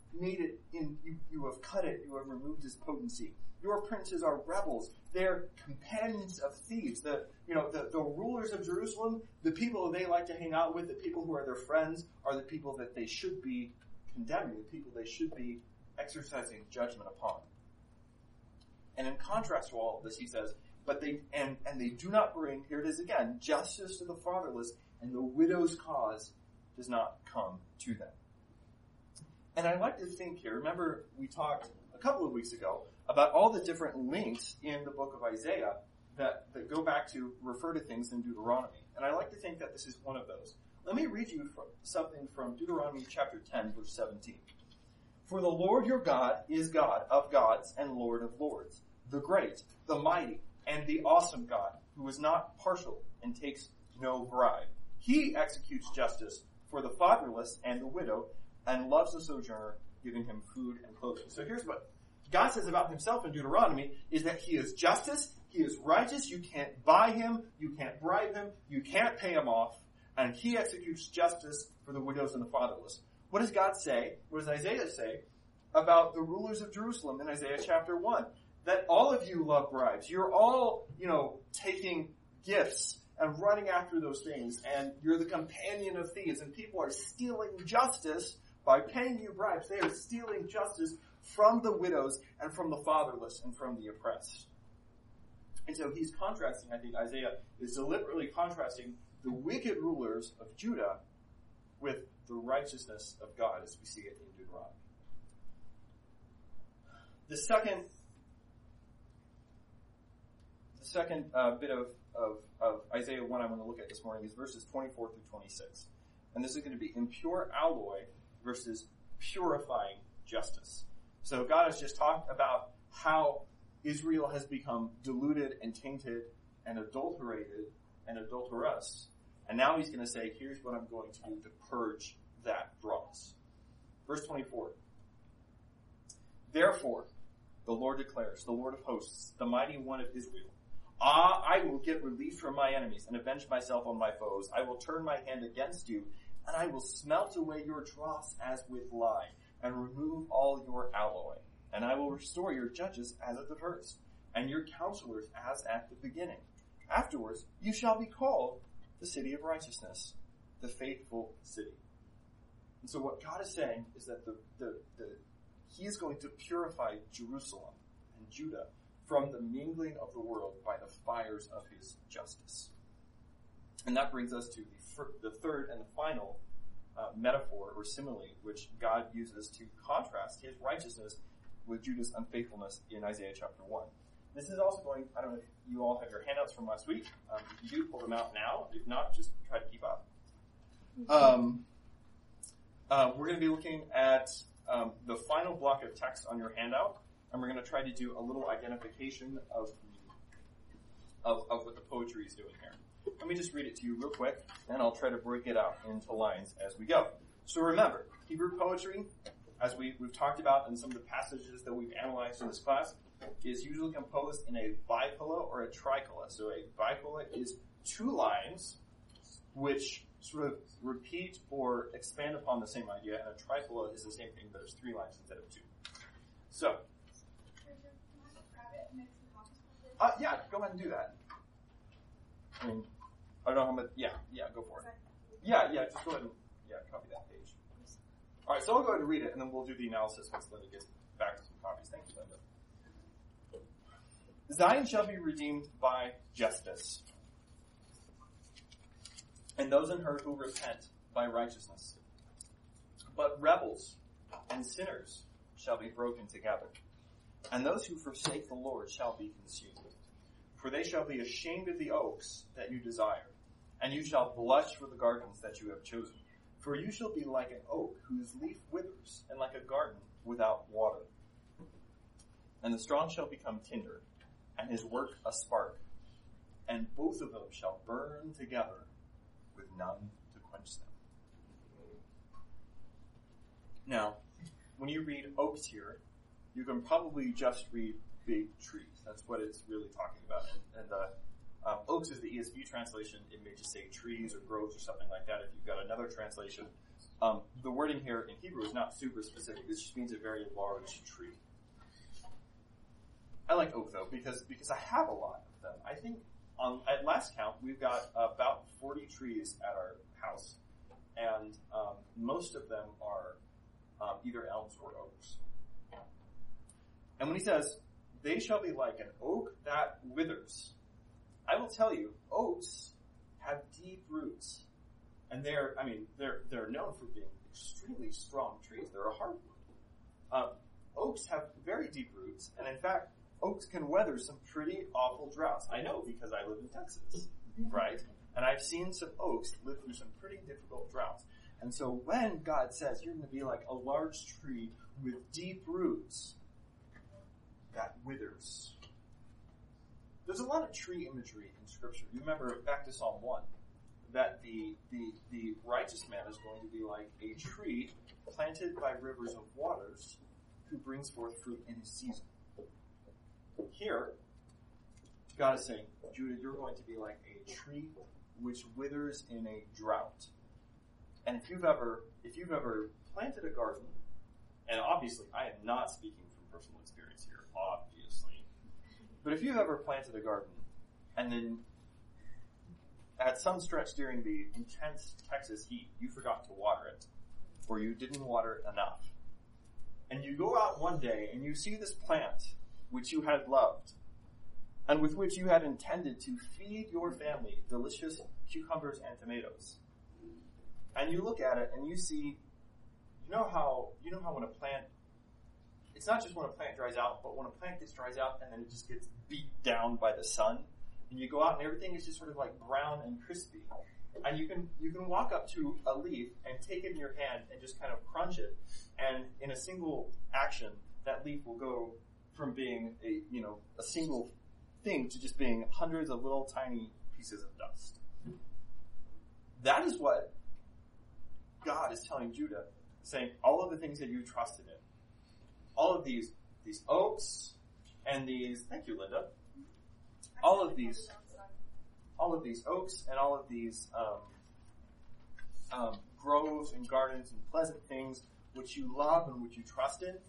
Speaker 1: made it in, you, you have cut it, you have removed its potency. Your princes are rebels. They're companions of thieves. The, you know, the, the rulers of Jerusalem, the people they like to hang out with, the people who are their friends, are the people that they should be condemning, the people they should be exercising judgment upon. And in contrast to all of this, he says, but they, and, and they do not bring, here it is again, justice to the fatherless, and the widow's cause does not come to them. And I like to think here, remember we talked a couple of weeks ago about all the different links in the book of Isaiah that, that go back to refer to things in Deuteronomy. And I like to think that this is one of those. Let me read you from, something from Deuteronomy chapter ten, verse seventeen. For the Lord your God is God of gods and Lord of lords, the great, the mighty, and the awesome God, who is not partial and takes no bribe. He executes justice for the fatherless and the widow, and loves the sojourner, giving him food and clothing. So here's what God says about himself in Deuteronomy, is that he is justice, he is righteous, you can't buy him, you can't bribe him, you can't pay him off, and he executes justice for the widows and the fatherless. What does God say? What does Isaiah say about the rulers of Jerusalem in Isaiah chapter one? That all of you love bribes. You're all, you know, taking gifts and running after those things, and you're the companion of thieves, and people are stealing justice by paying you bribes. They are stealing justice from the widows and from the fatherless and from the oppressed. And so he's contrasting, I think Isaiah is deliberately contrasting the wicked rulers of Judah with the righteousness of God as we see it in Deuteronomy. The second, the second uh, bit of, of, of Isaiah one I want to look at this morning is verses twenty-four through twenty-six. And this is going to be impure alloy versus purifying justice. So God has just talked about how Israel has become diluted and tainted and adulterated and adulterous. And now he's going to say, here's what I'm going to do to purge that dross. Verse twenty-four. Therefore, the Lord declares, the Lord of hosts, the mighty one of Israel, ah, I will get relief from my enemies and avenge myself on my foes. I will turn my hand against you, and I will smelt away your dross as with lime, and remove all your alloy. And I will restore your judges as at the first, and your counselors as at the beginning. Afterwards, you shall be called the city of righteousness, the faithful city. And so what God is saying is that the, the, the He is going to purify Jerusalem and Judah from the mingling of the world by the fires of his justice. And that brings us to the, fir- the third and the final uh, metaphor or simile which God uses to contrast his righteousness with Judah's unfaithfulness in Isaiah chapter one. This is also going, I don't know if you all have your handouts from last week. Um, if you do, pull them out now. If not, just try to keep up. Um, uh, we're going to be looking at um, the final block of text on your handout, and we're going to try to do a little identification of, of, of what the poetry is doing here. Let me just read it to you real quick, and I'll try to break it out into lines as we go. So remember, Hebrew poetry, as we, we've talked about in some of the passages that we've analyzed in this class, is usually composed in a bicola or a tricola. So a bicola is two lines which sort of repeat or expand upon the same idea, and a tricola is the same thing, but there's three lines instead of two. So, uh, yeah, go ahead and do that. I mean, I don't know how much, yeah, yeah, go for it. Yeah, yeah, just go ahead and, yeah, copy that page. Alright, so I'll go ahead and read it, and then we'll do the analysis once Linda gets back to some copies. Thank you, Linda. Zion shall be redeemed by justice, and those in her who repent by righteousness. But rebels and sinners shall be broken together, and those who forsake the Lord shall be consumed. For they shall be ashamed of the oaks that you desire, and you shall blush for the gardens that you have chosen. For you shall be like an oak whose leaf withers, and like a garden without water. And the strong shall become tinder, and his work a spark, and both of them shall burn together with none to quench them. Now, when you read oaks here, you can probably just read big trees. That's what it's really talking about. And, and uh, um, oaks is the E S V translation. It may just say trees or groves or something like that. If you've got another translation, Um, the wording here in Hebrew is not super specific. This just means a very large tree. I like oak though because because I have a lot of them. I think on at last count we've got about forty trees at our house, and um, most of them are um, either elms or oaks. And when he says, "They shall be like an oak that withers," I will tell you, oaks have deep roots, and they're I mean they're they're known for being extremely strong trees. They're a hardwood. Um, oaks have very deep roots, and in fact, oaks can weather some pretty awful droughts. I know because I live in Texas, right? And I've seen some oaks live through some pretty difficult droughts. And so when God says you're going to be like a large tree with deep roots that withers. There's a lot of tree imagery in Scripture. You remember back to Psalm one, that the, the, the righteous man is going to be like a tree planted by rivers of waters who brings forth fruit in his season. Here, God is saying, Judah, you're going to be like a tree which withers in a drought. And if you've ever, if you've ever planted a garden, and obviously I am not speaking from personal experience here, obviously, but if you've ever planted a garden, and then at some stretch during the intense Texas heat, you forgot to water it, or you didn't water it enough, and you go out one day and you see this plant which you had loved, and with which you had intended to feed your family delicious cucumbers and tomatoes. And you look at it and you see, you know how, you know how when a plant, it's not just when a plant dries out, but when a plant just dries out and then it just gets beat down by the sun, and you go out and everything is just sort of like brown and crispy. And you can, you can walk up to a leaf and take it in your hand and just kind of crunch it, and in a single action, that leaf will go from being a, you know, a single thing to just being hundreds of little tiny pieces of dust. That is what God is telling Judah, saying all of the things that you trusted in, all of these, these oaks and these, thank you, Linda, all of these, all of these oaks and all of these, um, um, groves and gardens and pleasant things which you love and which you trust in.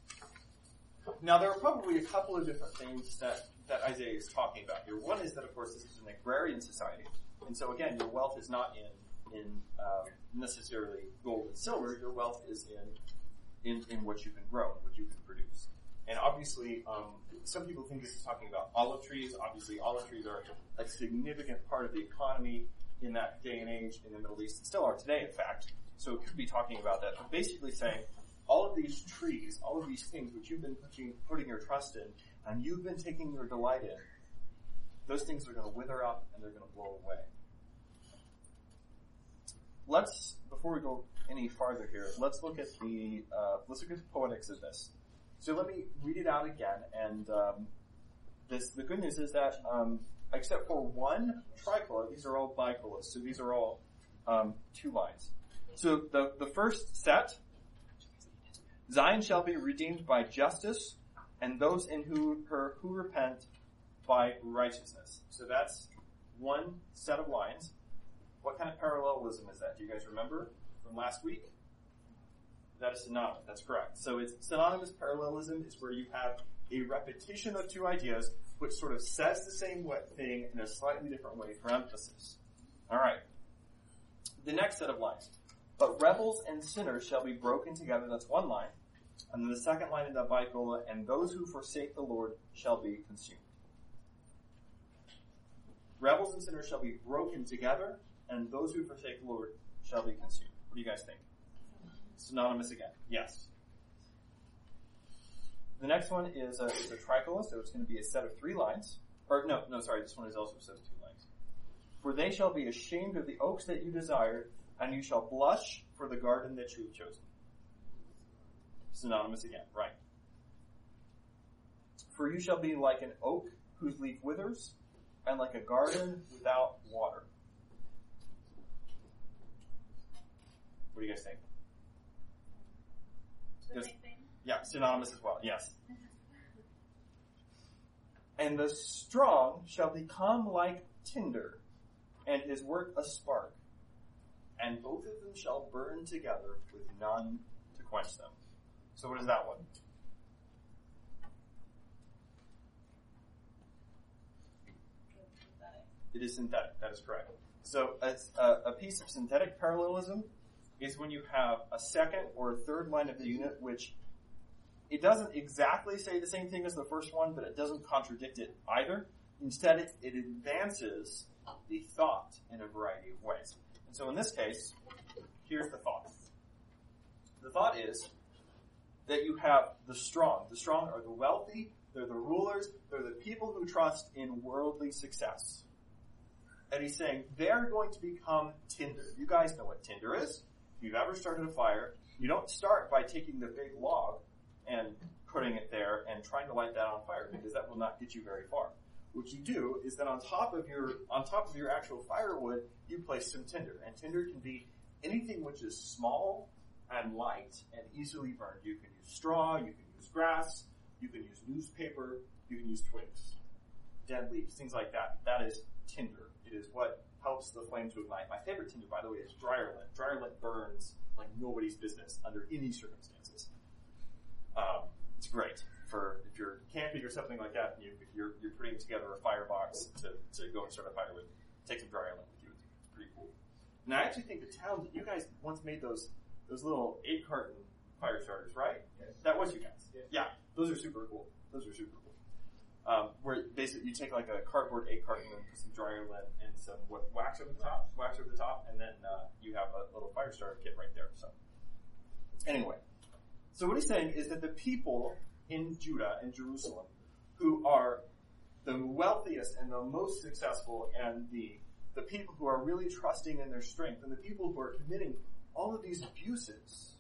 Speaker 1: Now, there are probably a couple of different things that, that Isaiah is talking about here. One is that, of course, this is an agrarian society. And so, again, your wealth is not in, in um, necessarily gold and silver. Your wealth is in, in, in what you can grow, what you can produce. And obviously, um, some people think this is talking about olive trees. Obviously, olive trees are a significant part of the economy in that day and age in the Middle East, and still are today, in fact. So it could be talking about that. But basically saying, all of these trees, all of these things which you've been putting, putting your trust in, and you've been taking your delight in, those things are going to wither up and they're going to blow away. Let's, before we go any farther here, let's look at the, uh, let's look at the poetics of this. So let me read it out again, and um, this, the good news is that, um, except for one tricolor, these are all bicolors, so these are all um, two lines. So the, the first set, Zion shall be redeemed by justice, and those in who, her who repent by righteousness. So that's one set of lines. What kind of parallelism is that? Do you guys remember from last week? That is synonymous. That's correct. So it's synonymous parallelism is where you have a repetition of two ideas which sort of says the same thing in a slightly different way for emphasis. All right. The next set of lines. But rebels and sinners shall be broken together. That's one line. And then the second line in the bicola, and those who forsake the Lord shall be consumed. Rebels and sinners shall be broken together, and those who forsake the Lord shall be consumed. What do you guys think? Synonymous again. Yes. The next one is a, is a tricola, so it's going to be a set of three lines. Or no, no, sorry, this one is also a set of two lines. For they shall be ashamed of the oaks that you desired, and you shall blush for the garden that you have chosen. Synonymous again, right. For you shall be like an oak whose leaf withers, and like a garden without water. What do you guys think?
Speaker 2: The
Speaker 1: Yes.
Speaker 2: same thing?
Speaker 1: Yeah, synonymous as well, yes. And the strong shall become like tinder, and his work a spark. and both of them shall burn together with none to quench them. So what is that one? It is synthetic. That is correct. So a, a piece of synthetic parallelism is when you have a second or a third line of the unit which it doesn't exactly say the same thing as the first one, but it doesn't contradict it either. Instead, it, it advances the thought in a variety of ways. And so in this case, here's the thought. The thought is that you have the strong. The strong are the wealthy, they're the rulers, they're the people who trust in worldly success. And he's saying they're going to become tinder. You guys know what tinder is. If you've ever started a fire, you don't start by taking the big log and putting it there and trying to light that on fire, because that will not get you very far. What you do is that on top of your on top of your actual firewood, you place some tinder. And tinder can be anything which is small and light and easily burned. You can use straw, you can use grass, you can use newspaper, you can use twigs, dead leaves, things like that. That is tinder. It is what helps the flame to ignite. My favorite tinder, by the way, is dryer lint. Dryer lint burns like nobody's business under any circumstances. Um, it's great for if you're camping or something like that, and you, if you're, you're putting together a firebox to, to go and start a fire with. Take some dryer lint with you. It's pretty cool. And I actually think the town that you guys once made those those little eight carton fire starters, right?
Speaker 3: Yes.
Speaker 1: That was you guys.
Speaker 3: Yes.
Speaker 1: Yeah, those are super cool. Those are super cool. Um, where basically you take like a cardboard eight carton and put some dryer lint and some what, wax over the top, wax over the top, and then uh, you have a little fire starter kit right there. So anyway, so what he's saying is that the people in Judah and Jerusalem who are the wealthiest and the most successful and the the people who are really trusting in their strength and the people who are committing all of these abuses,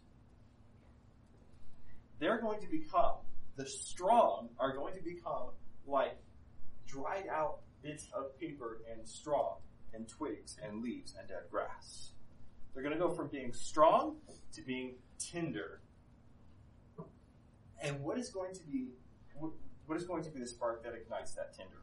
Speaker 1: they're going to become, the strong are going to become like dried out bits of paper and straw and twigs and leaves and dead grass. They're going to go from being strong to being tinder. And what is going to be, what is going to be the spark that ignites that tinder?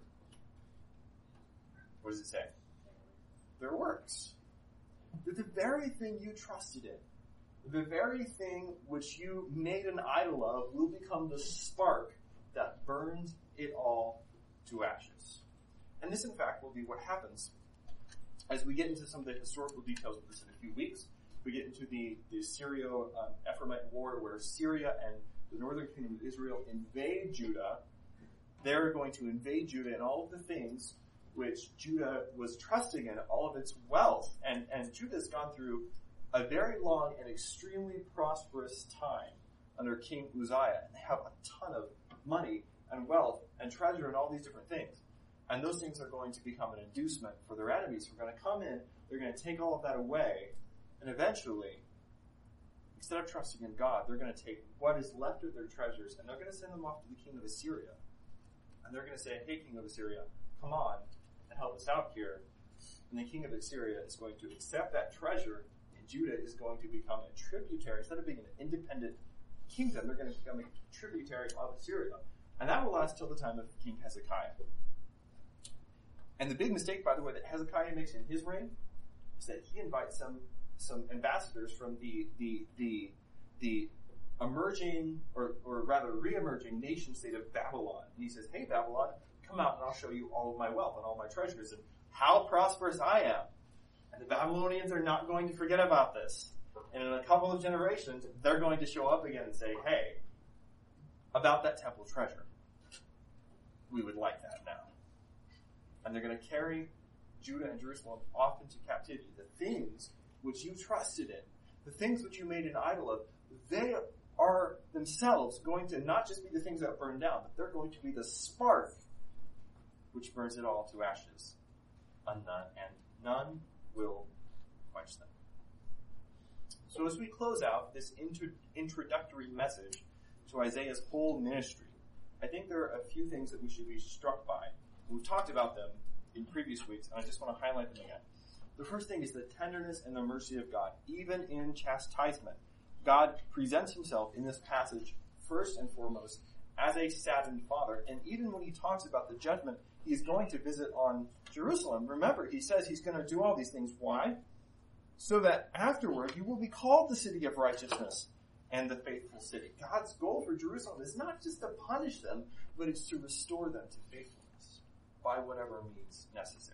Speaker 1: What does it say? Their works. They're the very thing you trusted in. The very thing which you made an idol of will become the spark that burns it all to ashes. And this, in fact, will be what happens as we get into some of the historical details of this in a few weeks. We get into the, the Syro-Ephraimite war where Syria and the northern kingdom of Israel invade Judah. They're going to invade Judah and all of the things which Judah was trusting in, all of its wealth. And, and Judah's gone through a very long and extremely prosperous time under King Uzziah. And they have a ton of money and wealth and treasure and all these different things. And those things are going to become an inducement for their enemies who are going to come in, they're going to take all of that away, and eventually, instead of trusting in God, they're going to take what is left of their treasures and they're going to send them off to the king of Assyria. And they're going to say, hey, king of Assyria, come on and help us out here. And the king of Assyria is going to accept that treasure, and Judah is going to become a tributary. Instead of being an independent kingdom, they're going to become a tributary of Assyria. And that will last till the time of King Hezekiah. And the big mistake, by the way, that Hezekiah makes in his reign is that he invites some some ambassadors from the the the the emerging or or rather re-emerging nation state of Babylon. And he says, hey, Babylon, come out and I'll show you all of my wealth and all my treasures and how prosperous I am. And the Babylonians are not going to forget about this. And in a couple of generations, they're going to show up again and say, hey, about that temple treasure, we would like that now. And they're going to carry Judah and Jerusalem off into captivity. The things which you trusted in, the things which you made an idol of, they are themselves going to not just be the things that burn down, but they're going to be the spark which burns it all to ashes. And none, and none will quench them. So as we close out this intro- introductory message to Isaiah's whole ministry, I think there are a few things that we should be struck by. We've talked about them in previous weeks, and I just want to highlight them again. The first thing is the tenderness and the mercy of God. Even in chastisement, God presents himself in this passage first and foremost as a saddened father. And even when he talks about the judgment he's going to visit on Jerusalem, remember, he says he's going to do all these things. Why? so that afterward you will be called the city of righteousness and the faithful city. God's goal for Jerusalem is not just to punish them, but it's to restore them to faithfulness by whatever means necessary.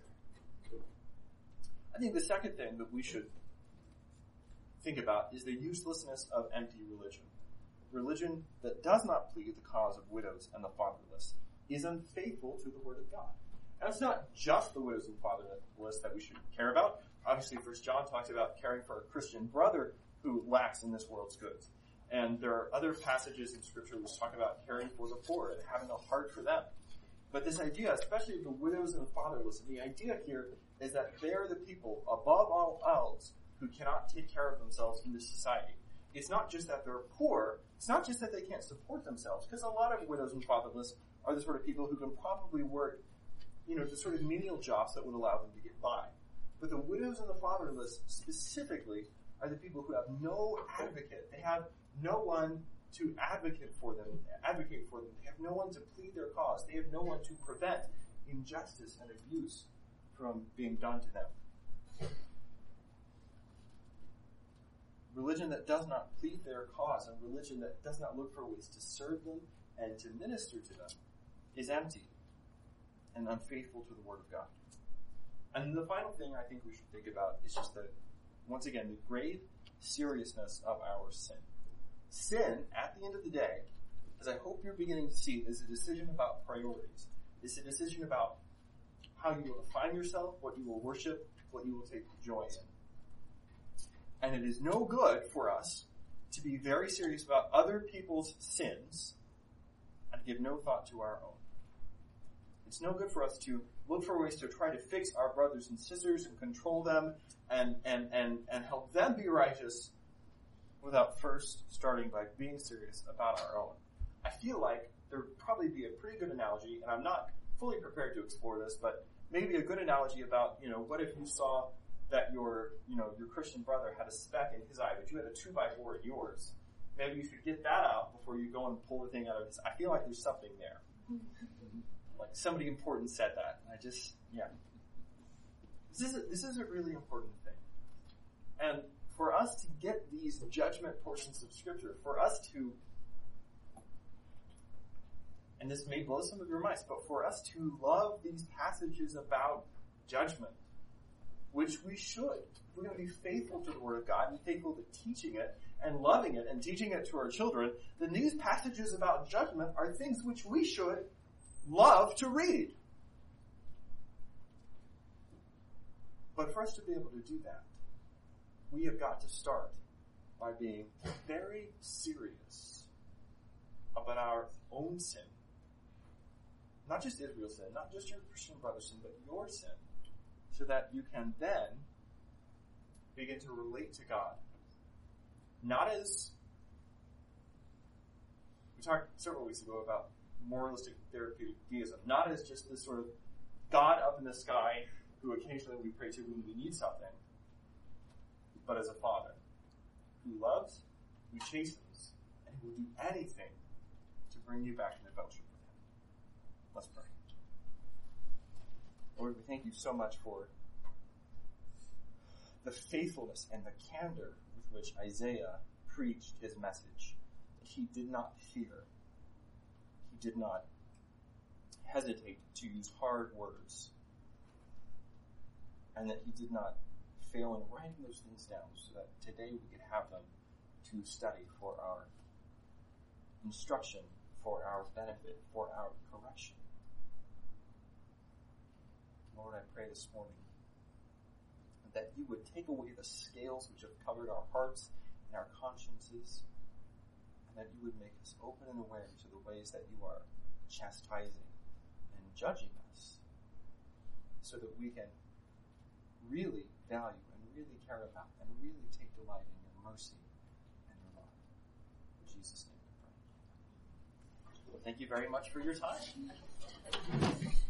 Speaker 1: I think the second thing that we should think about is the uselessness of empty religion. Religion that does not plead the cause of widows and the fatherless is unfaithful to the word of God. And it's not just the widows and fatherless that we should care about. Obviously, First John talks about caring for a Christian brother who lacks in this world's goods. And there are other passages in Scripture which talk about caring for the poor and having a heart for them. But this idea, especially of the widows and the fatherless, the idea here is that they're the people, above all else, who cannot take care of themselves in this society. It's not just that they're poor. It's not just that they can't support themselves, because a lot of widows and fatherless are the sort of people who can probably work, you know, the sort of menial jobs that would allow them to get by. But the widows and the fatherless specifically are the people who have no advocate. They have no one to advocate for them, advocate for them. They have no one to plead their cause. They have no one to prevent injustice and abuse from being done to them. Religion that does not plead their cause and religion that does not look for ways to serve them and to minister to them is empty and unfaithful to the Word of God. And the final thing I think we should think about is just the, once again, the grave seriousness of our sin. Sin, at the end of the day, as I hope you're beginning to see, is a decision about priorities. It's a decision about how you will define yourself, what you will worship, what you will take joy in. And it is no good for us to be very serious about other people's sins and give no thought to our own. It's no good for us to look for ways to try to fix our brothers and sisters and control them and, and, and, and help them be righteous without first starting by being serious about our own. I feel like there would probably be a pretty good analogy, and I'm not fully prepared to explore this, but maybe a good analogy about, you know, what if you saw that your, you know, your Christian brother had a speck in his eye, but you had a two by four in yours. Maybe you should get that out before you go and pull the thing out of his. I feel like there's something there. Like somebody important said that. And I just, yeah. This is a, this is a really important thing. And for us to get these judgment portions of Scripture, for us to, and this may blow some of your minds, but for us to love these passages about judgment, which we should. We're going to be faithful to the Word of God and faithful to teaching it and loving it and teaching it to our children. Then these passages about judgment are things which we should love to read. But for us to be able to do that, we have got to start by being very serious about our own sin. Not just Israel's sin, not just your Christian brother's sin, but your sin. So that you can then begin to relate to God. Not as, we talked several weeks ago about moralistic therapeutic deism, not as just this sort of God up in the sky who occasionally we pray to when we need something, but as a father who loves, who chastens, and who will do anything to bring you back into fellowship with Him. Let's pray. Lord, we thank you so much for the faithfulness and the candor with which Isaiah preached his message. He did not fear. He did not hesitate to use hard words. And that he did not fail in writing those things down so that today we could have them to study for our instruction, for our benefit, for our correction. Lord, I pray this morning that you would take away the scales which have covered our hearts and our consciences, and that you would make us open and aware to the ways that you are chastising and judging us, so that we can really value and really care about and really take delight in your mercy and your love. In Jesus' name we pray. Well, thank you very much for your time.